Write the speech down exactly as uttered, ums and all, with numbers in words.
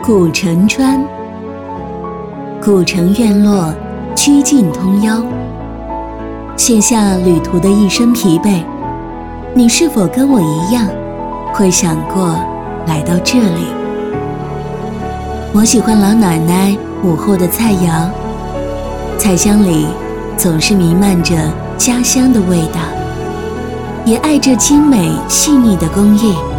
古城川，古城院落，曲径通幽。卸下旅途的一身疲惫，你是否跟我一样，会想过来到这里？我喜欢老奶奶午后的菜肴，菜香里总是弥漫着家乡的味道，也爱这精美细腻的工艺。